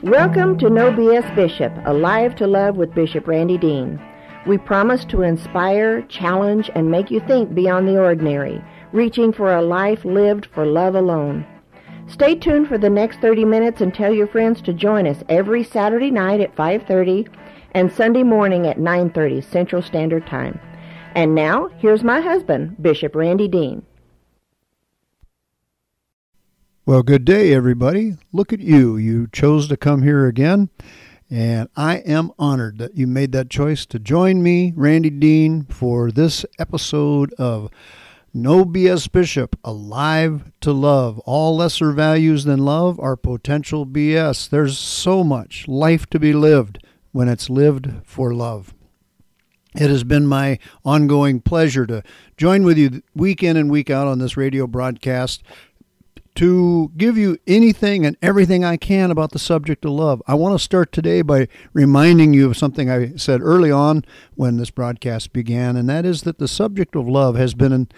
Welcome to No BS Bishop, Alive to Love with Bishop Randy Dean. We promise to inspire, challenge, and make you think beyond the ordinary, reaching for a life lived for love alone. Stay tuned for the next 30 minutes and tell your friends to join us every Saturday night at 5:30 and Sunday morning at 9:30 Central Standard Time. And now, here's my husband, Bishop Randy Dean. Well, good day, everybody. Look at you. You chose to come here again, and I am honored that you made that choice to join me, Randy Dean, for this episode of No BS Bishop, Alive to Love. All lesser values than love are potential BS. There's so much life to be lived when it's lived for love. It has been my ongoing pleasure to join with you week in and week out on this radio broadcast to give you anything and everything I can about the subject of love. I want to start today by reminding you of something I said early on when this broadcast began, and that is that the subject of love has been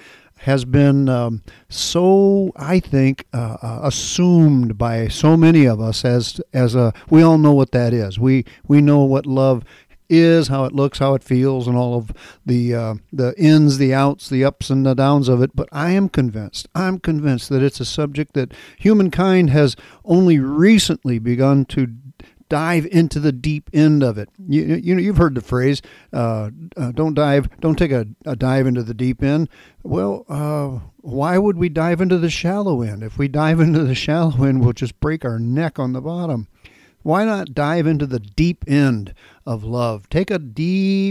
so, I think, assumed by so many of us as we all know what that is. We know what love is, how it looks, how it feels, and all of the ins, the outs, the ups and the downs of it. But I am convinced that it's a subject that humankind has only recently begun to dive into the deep end of it. You've heard the phrase, don't take a dive into the deep end. Well, why would we dive into the shallow end? If we dive into the shallow end, we'll just break our neck on the bottom. Why not dive into the deep end of love? Take a deep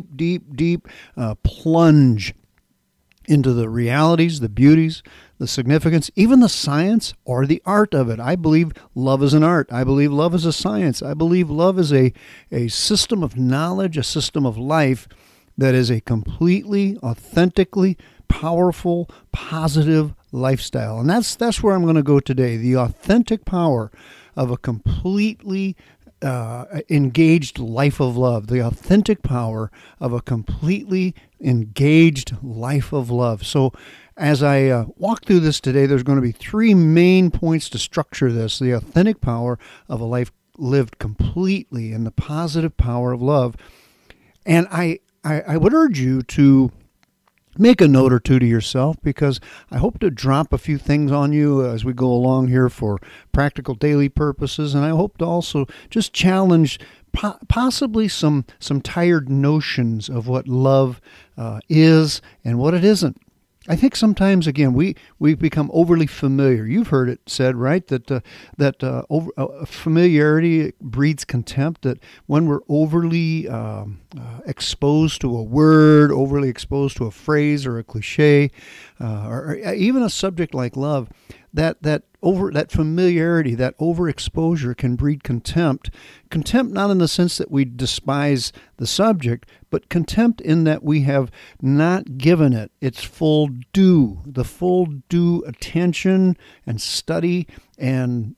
plunge into the realities, the beauties, the significance, even the science or the art of it. I believe love is an art. I believe love is a science. I believe love is a system of knowledge, a system of life that is a completely, authentically powerful, positive lifestyle. And that's where I'm going to go today, the authentic power of a completely engaged life of love, the authentic power of a completely engaged life of love. So as I walk through this today, there's going to be three main points to structure this: the authentic power of a life lived completely in the positive power of love. And I would urge you to make a note or two to yourself, because I hope to drop a few things on you as we go along here for practical daily purposes, and I hope to also just challenge possibly some tired notions of what love is and what it isn't. I think sometimes, again, we become overly familiar. You've heard it said, right, that familiarity breeds contempt, that when we're overly exposed to a word, overly exposed to a phrase or a cliche, or even a subject like love, that familiarity, that overexposure can breed contempt. Contempt not in the sense that we despise the subject, but contempt in that we have not given it its full due, the full due attention and study and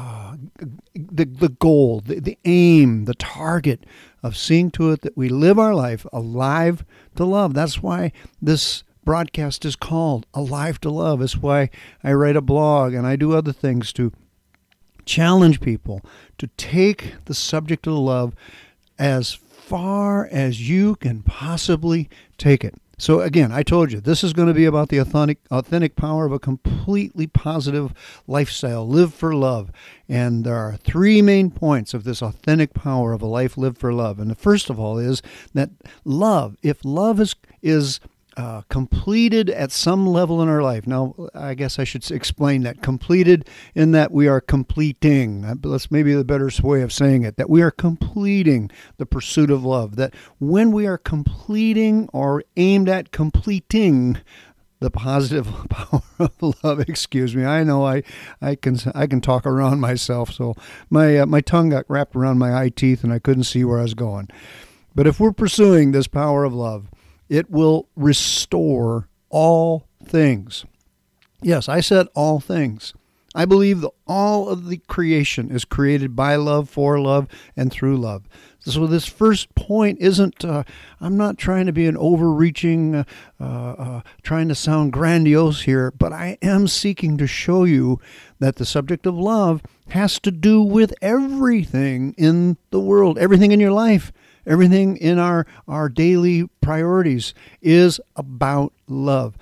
the goal, the aim, the target of seeing to it that we live our life alive to love. That's why this broadcast is called Alive to Love. It's why I write a blog and I do other things to challenge people to take the subject of love as far as you can possibly take it. So again, I told you, this is going to be about the authentic power of a completely positive lifestyle, live for love. And there are three main points of this authentic power of a life lived for love. And the first of all is that love, if love is completed at some level in our life. Now, I guess I should explain that. Completed in that we are completing. That's maybe the better way of saying it. That we are completing the pursuit of love. That when we are completing or aimed at completing the positive power of love, excuse me. I know I can talk around myself. So my tongue got wrapped around my eye teeth and I couldn't see where I was going. But if we're pursuing this power of love, it will restore all things. Yes, I said all things. I believe that all of the creation is created by love, for love, and through love. So this first point isn't, I'm not trying to be an overreaching, trying to sound grandiose here, but I am seeking to show you that the subject of love has to do with everything in the world, everything in your life. Everything in our daily priorities is about love.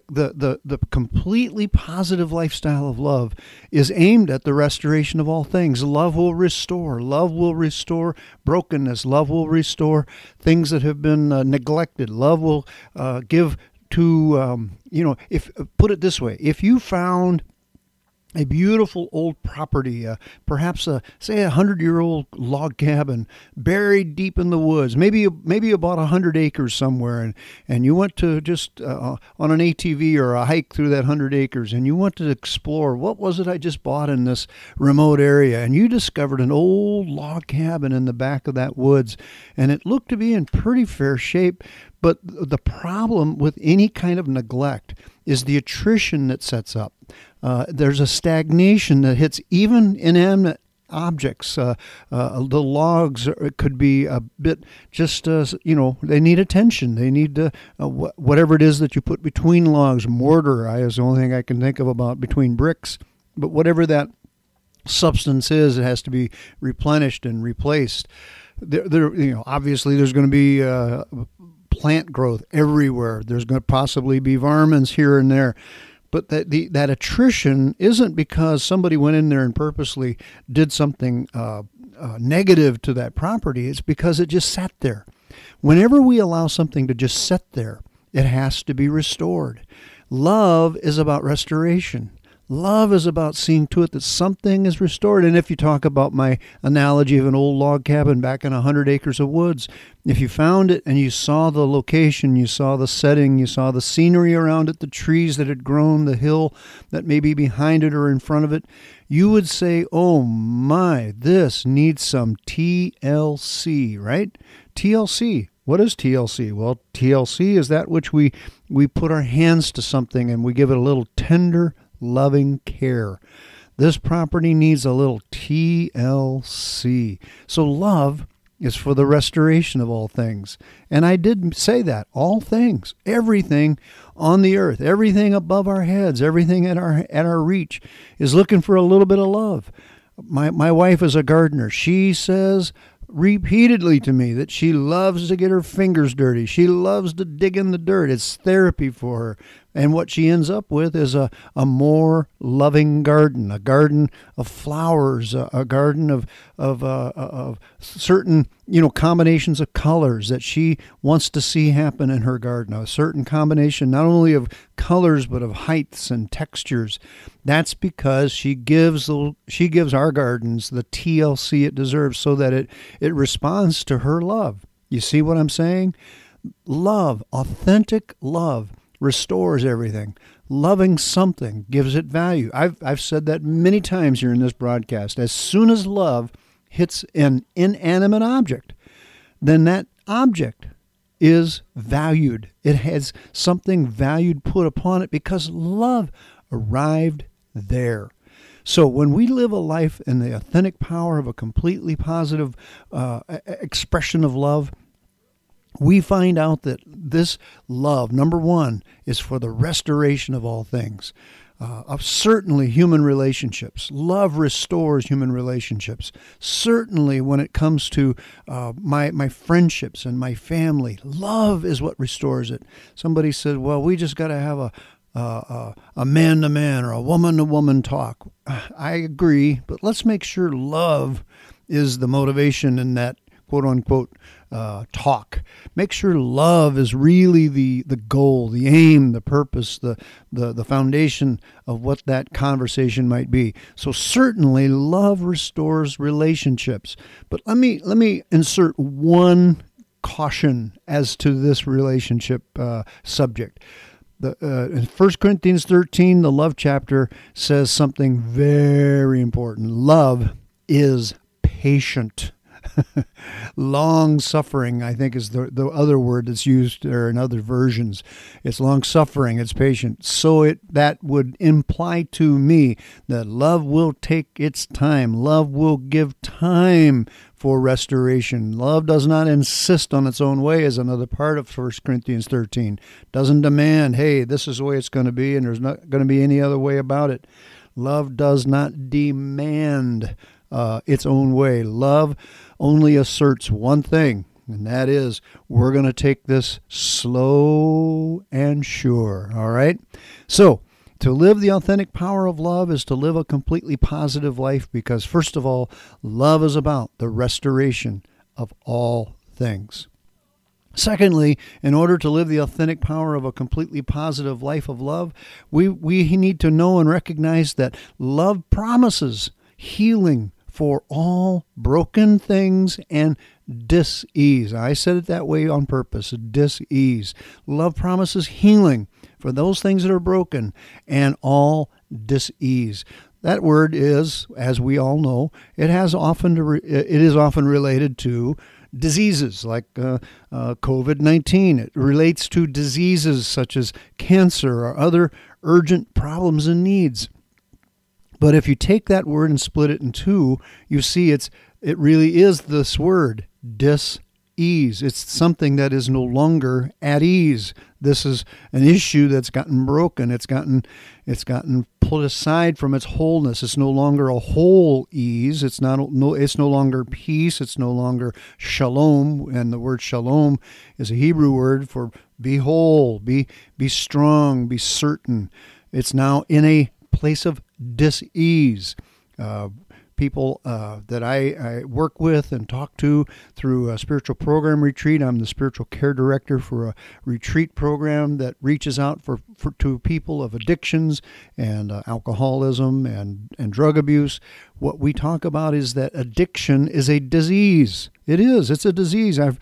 The completely positive lifestyle of love is aimed at the restoration of all things. Love will restore. Love will restore brokenness. Love will restore things that have been neglected. Love will give to, if put it this way, if you found a beautiful old property, perhaps say 100-year-old log cabin buried deep in the woods. Maybe you bought 100 acres somewhere, and you went to just on an ATV or a hike through that 100 acres, and you went to explore what was it I just bought in this remote area, and you discovered an old log cabin in the back of that woods, and it looked to be in pretty fair shape. But the problem with any kind of neglect is the attrition that sets up. There's a stagnation that hits even inanimate objects. The logs could be a bit just, they need attention. They need whatever it is that you put between logs. Mortar is the only thing I can think of about between bricks. But whatever that substance is, it has to be replenished and replaced. Obviously there's going to be plant growth everywhere. There's going to possibly be varmints here and there. But that attrition isn't because somebody went in there and purposely did something negative to that property. It's because it just sat there. Whenever we allow something to just sit there, it has to be restored. Love is about restoration. Love is about seeing to it that something is restored. And if you talk about my analogy of an old log cabin back in 100 acres of woods, if you found it and you saw the location, you saw the setting, you saw the scenery around it, the trees that had grown, the hill that may be behind it or in front of it, you would say, oh my, this needs some TLC, right? TLC. What is TLC? Well, TLC is that which we put our hands to something and we give it a little tender, loving care. This property needs a little TLC. So love is for the restoration of all things. And I did say that. All things. Everything on the earth. Everything above our heads. Everything at our reach is looking for a little bit of love. My wife is a gardener. She says repeatedly to me that she loves to get her fingers dirty. She loves to dig in the dirt. It's therapy for her. And what she ends up with is a more loving garden, a garden of flowers, a garden of certain combinations of colors that she wants to see happen in her garden. A certain combination not only of colors but of heights and textures. That's because she gives our gardens the TLC it deserves, so that it responds to her love. You see what I'm saying? Love, authentic love, restores everything. Loving something gives it value. I've said that many times here in this broadcast. As soon as love hits an inanimate object, then that object is valued. It has something valued put upon it because love arrived there. So when we live a life in the authentic power of a completely positive expression of love, we find out that this love, number one, is for the restoration of all things. Of certainly human relationships. Love restores human relationships. Certainly when it comes to my friendships and my family, love is what restores it. Somebody said, well, we just got to have a man-to-man or a woman-to-woman talk. I agree, but let's make sure love is the motivation in that quote-unquote talk. Make sure love is really the goal, the aim, the purpose, the foundation of what that conversation might be. So certainly love restores relationships. But let me insert one caution as to this relationship subject. In 1 Corinthians 13, the love chapter says something very important. Love is patient. Long suffering, I think, is the other word that's used there in other versions. It's long suffering, it's patient. So that would imply to me that love will take its time. Love will give time for restoration. Love does not insist on its own way, as another part of 1 Corinthians 13. Doesn't demand, hey, this is the way it's going to be, and there's not going to be any other way about it. Love does not demand its own way. Love only asserts one thing, and that is, we're going to take this slow and sure, all right? So, to live the authentic power of love is to live a completely positive life because, first of all, love is about the restoration of all things. Secondly, in order to live the authentic power of a completely positive life of love, we need to know and recognize that love promises healing for all broken things and dis-ease. I said it that way on purpose, dis-ease. Love promises healing for those things that are broken and all dis-ease. That word is, as we all know, it is often related to diseases like COVID-19. It relates to diseases such as cancer or other urgent problems and needs. But if you take that word and split it in two, you see it really is this word, dis-ease. It's something that is no longer at ease. This is an issue that's gotten broken. It's gotten put aside from its wholeness. It's no longer a whole ease. It's no longer peace. It's no longer shalom. And the word shalom is a Hebrew word for be whole, be strong, be certain. It's now in a place of dis-ease. People that I work with and talk to through a spiritual program retreat. I'm the spiritual care director for a retreat program that reaches out to people of addictions and alcoholism and drug abuse. What we talk about is that addiction is a disease. It is. It's a disease. I've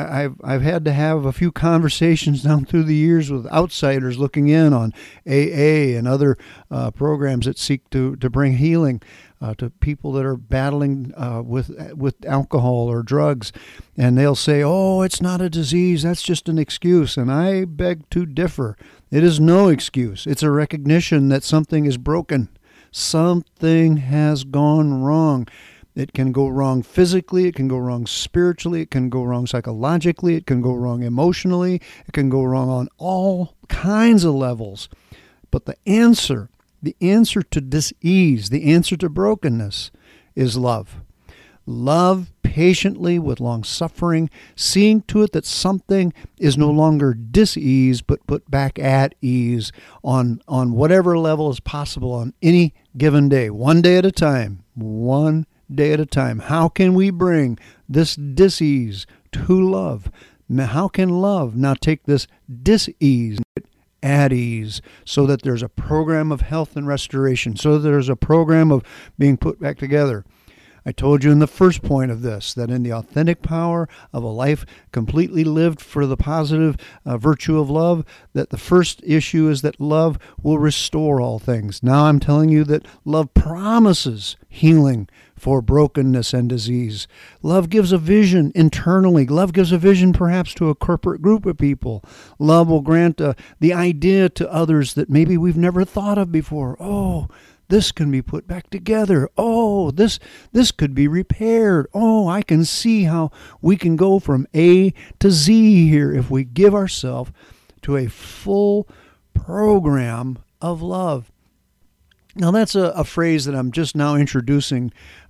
had to have a few conversations down through the years with outsiders looking in on AA and other programs that seek to bring healing to people that are battling with alcohol or drugs. And they'll say, oh, it's not a disease. That's just an excuse. And I beg to differ. It is no excuse. It's a recognition that something is broken. Something has gone wrong. It can go wrong physically, it can go wrong spiritually, it can go wrong psychologically, it can go wrong emotionally, it can go wrong on all kinds of levels. But the answer to dis-ease, the answer to brokenness is love. Love patiently with long suffering, seeing to it that something is no longer dis-ease, but put back at ease on whatever level is possible on any given day, one day at a time, one day at a time. How can we bring this dis-ease to love? How can love now take this dis-ease at ease so that there's a program of health and restoration, so that there's a program of being put back together? I told you in the first point of this that in the authentic power of a life completely lived for the positive virtue of love, that the first issue is that love will restore all things. Now I'm telling you that love promises healing for brokenness and disease. Love gives a vision internally. Love gives a vision perhaps to a corporate group of people. Love will grant the idea to others that maybe we've never thought of before. Oh, this can be put back together. Oh, this could be repaired. Oh, I can see how we can go from A to Z here if we give ourselves to a full program of love. Now, that's a phrase that I'm just now introducing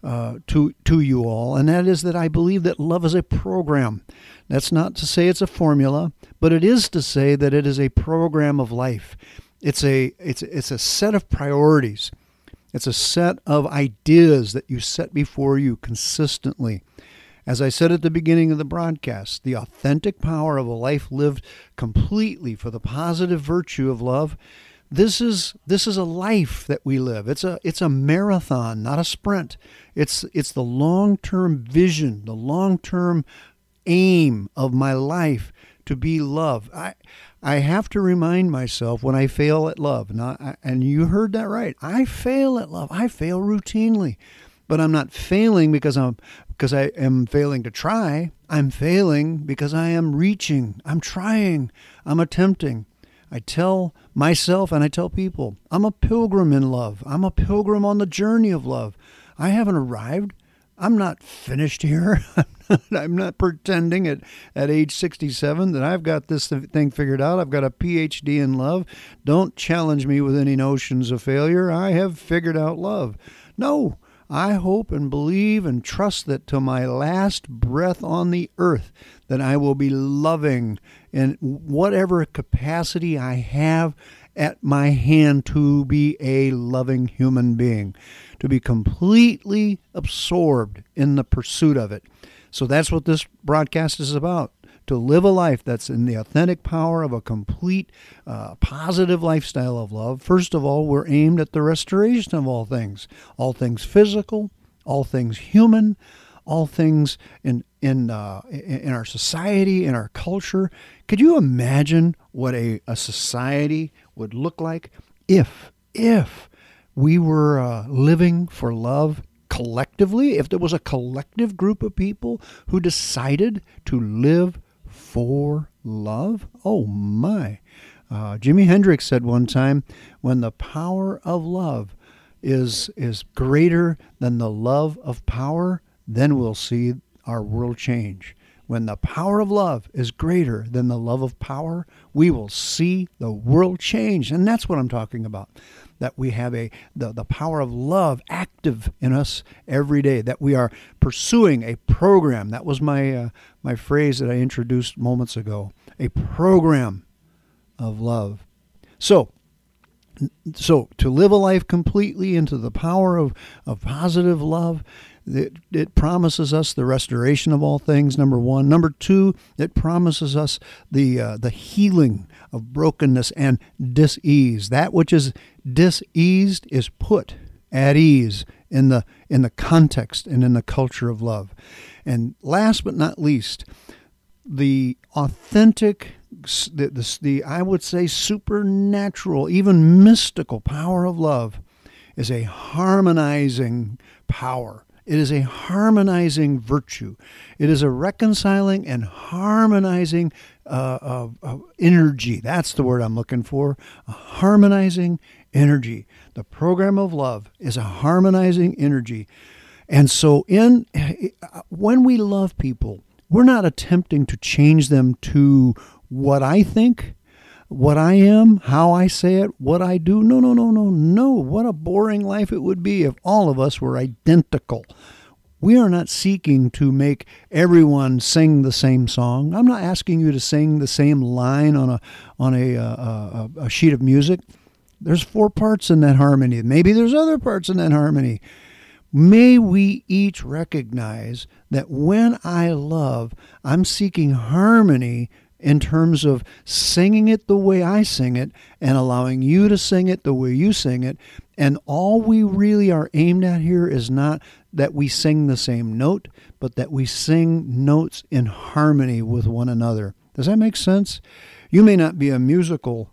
to you all, and that is that I believe that love is a program. That's not to say it's a formula, but it is to say that it is a program of life. It's a set of priorities. It's a set of ideas that you set before you consistently. As I said at the beginning of the broadcast, the authentic power of a life lived completely for the positive virtue of love. This is a life that we live. It's a marathon, not a sprint. It's the long-term vision, the long-term aim of my life to be love. I have to remind myself when I fail at love, and you heard that right. I fail at love. I fail routinely. But I'm not failing because I am failing to try. I'm failing because I am reaching. I'm trying. I'm attempting. I tell myself and I tell people, I'm a pilgrim in love. I'm a pilgrim on the journey of love. I haven't arrived. I'm not finished here. I'm not pretending at age 67 that I've got this thing figured out. I've got a PhD in love. Don't challenge me with any notions of failure. I have figured out love. No, I hope and believe and trust that till my last breath on the earth that I will be loving in whatever capacity I have at my hand to be a loving human being, to be completely absorbed in the pursuit of it. So that's what this broadcast is about, to live a life that's in the authentic power of a complete positive lifestyle of love. First of all, we're aimed at the restoration of all things physical, all things human, all things in our society, in our culture. Could you imagine what a society would look like if we were living for love collectively, if there was a collective group of people who decided to live for love? Oh my. Jimi Hendrix said one time, when the power of love is greater than the love of power, then we'll see our world change. When the power of love is greater than the love of power, we will see the world change. And that's what I'm talking about, that we have the power of love active in us every day, that we are pursuing a program. That was my phrase that I introduced moments ago, a program of love. So to live a life completely into the power of positive love, it promises us the restoration of all things, number one. Number two, it promises us the healing of brokenness and dis-ease. That which is dis-eased is put at ease in the context and in the culture of love. And last but not least, the authentic, the I would say supernatural, even mystical power of love is a harmonizing power. It is a harmonizing virtue. It is a reconciling and harmonizing energy. That's the word I'm looking for, a harmonizing energy. The program of love is a harmonizing energy. And so when we love people, we're not attempting to change them to what I think, what I am, how I say it, what I do. No. What a boring life it would be if all of us were identical. We are not seeking to make everyone sing the same song. I'm not asking you to sing the same line on a sheet of music. There's 4 parts in that harmony. Maybe there's other parts in that harmony. May we each recognize that when I love, I'm seeking harmony in terms of singing it the way I sing it and allowing you to sing it the way you sing it. And all we really are aimed at here is not that we sing the same note, but that we sing notes in harmony with one another. Does that make sense? You may not be a musically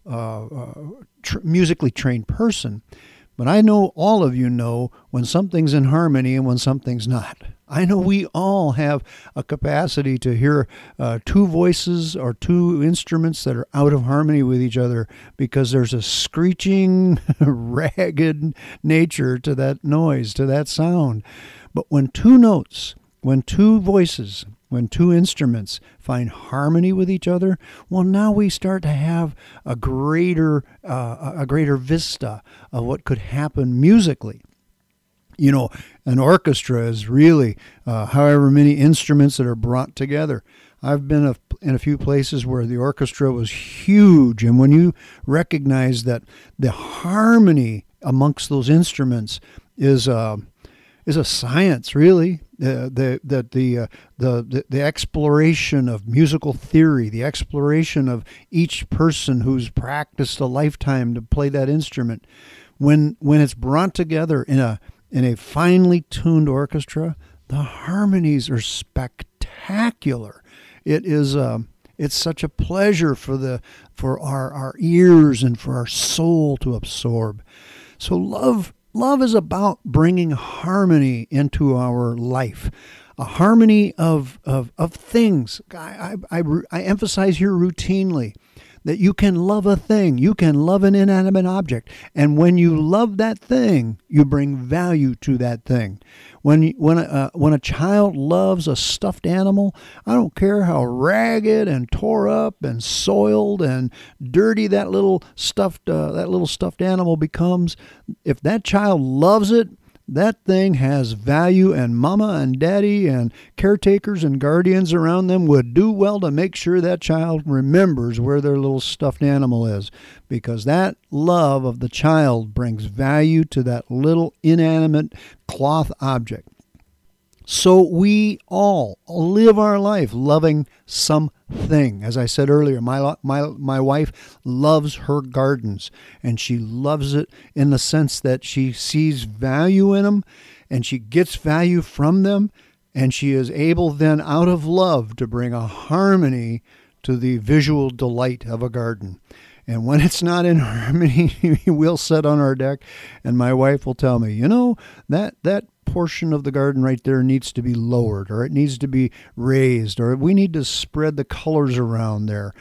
trained person, but I know all of you know when something's in harmony and when something's not. I know we all have a capacity to hear 2 voices or 2 instruments that are out of harmony with each other because there's a screeching, ragged nature to that noise, to that sound. But when 2 notes, when 2 voices, when 2 instruments find harmony with each other, well, now we start to have a greater vista of what could happen musically. You know, an orchestra is really however many instruments that are brought together. I've been in a few places where the orchestra was huge, and when you recognize that the harmony amongst those instruments is a science, really. The exploration of musical theory, the exploration of each person who's practiced a lifetime to play that instrument, when it's brought together in a finely tuned orchestra, the harmonies are spectacular. It's such a pleasure for our ears and for our soul to absorb. So love Love is about bringing harmony into our life, a harmony of things. I emphasize here routinely that you can love a thing, you can love an inanimate object, and when you love that thing, you bring value to that thing. When a child loves a stuffed animal, I don't care how ragged and tore up and soiled and dirty that little stuffed animal becomes. If that child loves it, that thing has value, and mama and daddy and caretakers and guardians around them would do well to make sure that child remembers where their little stuffed animal is, because that love of the child brings value to that little inanimate cloth object. So we all live our life loving something. As I said earlier, my wife loves her gardens, and she loves it in the sense that she sees value in them, and she gets value from them, and she is able then, out of love, to bring a harmony to the visual delight of a garden. And when it's not in harmony, we'll sit on our deck, and my wife will tell me, that portion of the garden right there needs to be lowered, or it needs to be raised, or we need to spread the colors around there.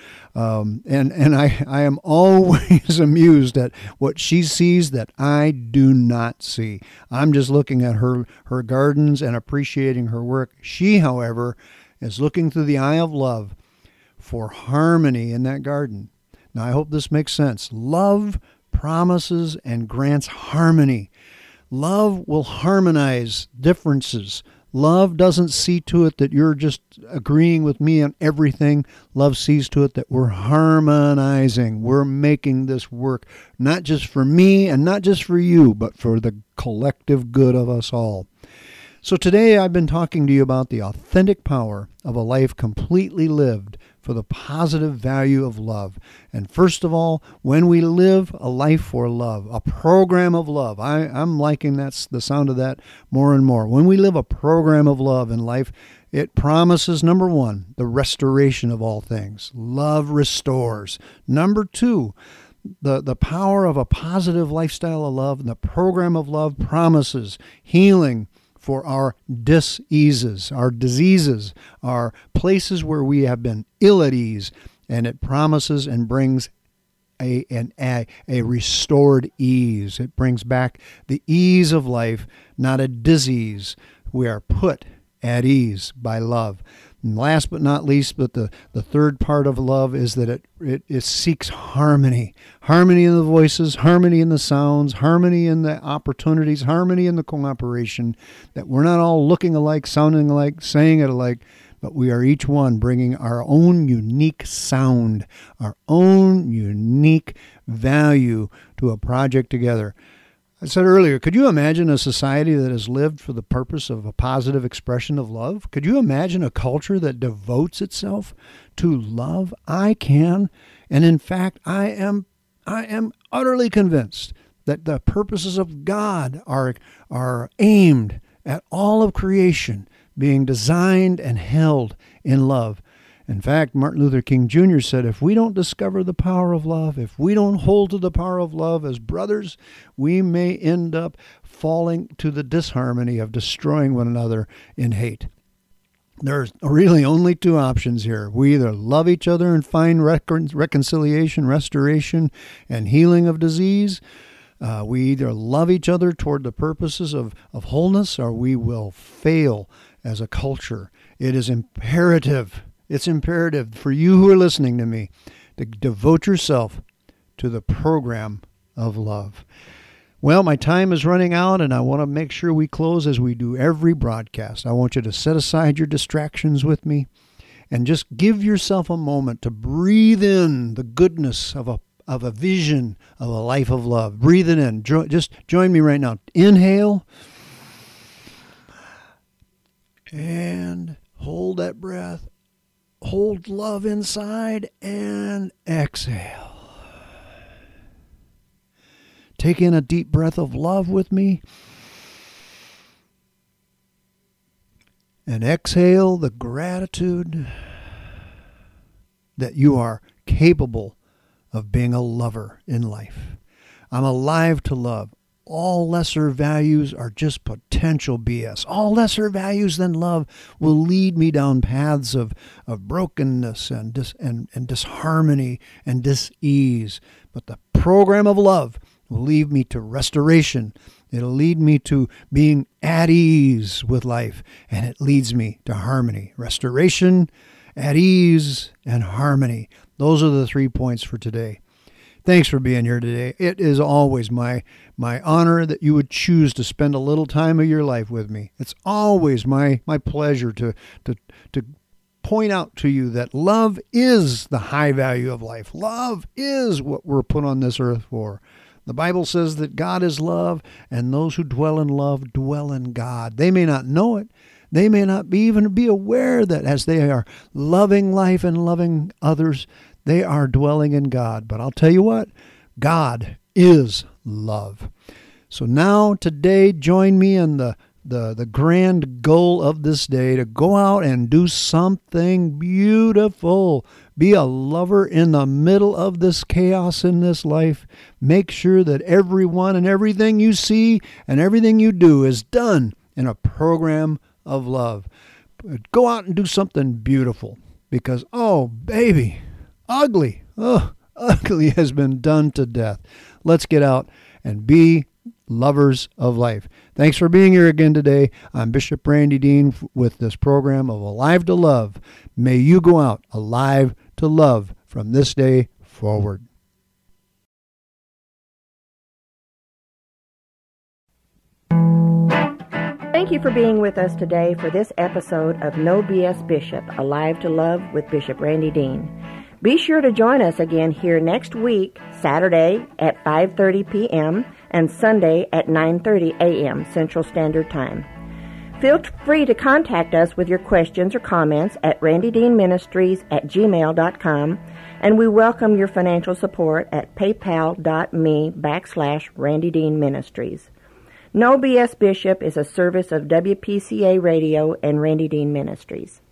And I am always amused at what she sees that I do not see. I'm just looking at her gardens and appreciating her work. She, however, is looking through the eye of love for harmony in that garden. Now, I hope this makes sense. Love promises and grants harmony. Love will harmonize differences. Love doesn't see to it that you're just agreeing with me on everything. Love sees to it that we're harmonizing. We're making this work, not just for me and not just for you, but for the collective good of us all. So today I've been talking to you about the authentic power of a life completely lived for the positive value of love. And first of all, when we live a life for love, a program of love, I'm liking the sound of that more and more. When we live a program of love in life, it promises, number one, the restoration of all things. Love restores. Number two, the power of a positive lifestyle of love, and the program of love promises healing for our diseases, our places where we have been ill at ease, and it promises and brings a restored ease. It brings back the ease of life, not a disease. We are put at ease by love. And last but not least, but the third part of love is that it seeks harmony. Harmony in the voices, harmony in the sounds, harmony in the opportunities, harmony in the cooperation, that we're not all looking alike, sounding alike, saying it alike, but we are each one bringing our own unique sound, our own unique value to a project together. I said earlier, could you imagine a society that has lived for the purpose of a positive expression of love? Could you imagine a culture that devotes itself to love? I can. And in fact, I am utterly convinced that the purposes of God are aimed at all of creation being designed and held in love. In fact, Martin Luther King Jr. said, if we don't discover the power of love, if we don't hold to the power of love as brothers, we may end up falling to the disharmony of destroying one another in hate. There's really only two options here. We either love each other and find reconciliation, restoration, and healing of disease. We either love each other toward the purposes of wholeness, or we will fail as a culture. It is imperative. It's imperative for you who are listening to me to devote yourself to the program of love. Well, my time is running out, and I want to make sure we close as we do every broadcast. I want you to set aside your distractions with me and just give yourself a moment to breathe in the goodness of a vision of a life of love. Breathe it in. Just join me right now. Inhale and hold that breath. Hold love inside and exhale. Take in a deep breath of love with me. And exhale the gratitude that you are capable of being a lover in life. I'm alive to love. all lesser values are just potential BS. All lesser values than love will lead me down paths of brokenness and disharmony and dis-ease. But the program of love will lead me to restoration. It'll lead me to being at ease with life, and it leads me to harmony. Restoration, at ease, and harmony. Those are the 3 points for today. Thanks for being here today. It is always my honor that you would choose to spend a little time of your life with me. It's always my pleasure to point out to you that love is the high value of life. Love is what we're put on this earth for. The Bible says that God is love, and those who dwell in love dwell in God. They may not know it. They may not even be aware that as they are loving life and loving others, they are dwelling in God. But I'll tell you what, God is love. So now, today, join me in the grand goal of this day to go out and do something beautiful. Be a lover in the middle of this chaos in this life. Make sure that everyone and everything you see and everything you do is done in a program of love. Go out and do something beautiful because, oh, baby, ugly has been done to death. Let's get out and be lovers of life. Thanks for being here again today. I'm Bishop Randy Dean with this program of Alive to Love. May you go out alive to love from this day forward. Thank you for being with us today for this episode of No BS Bishop, Alive to Love with Bishop Randy Dean. Be sure to join us again here next week, Saturday at 5:30 p.m. and Sunday at 9:30 a.m. Central Standard Time. Feel free to contact us with your questions or comments at randydeanministries@gmail.com, and we welcome your financial support at paypal.me/Randy Dean Ministries. No BS Bishop is a service of WPCA Radio and Randy Dean Ministries.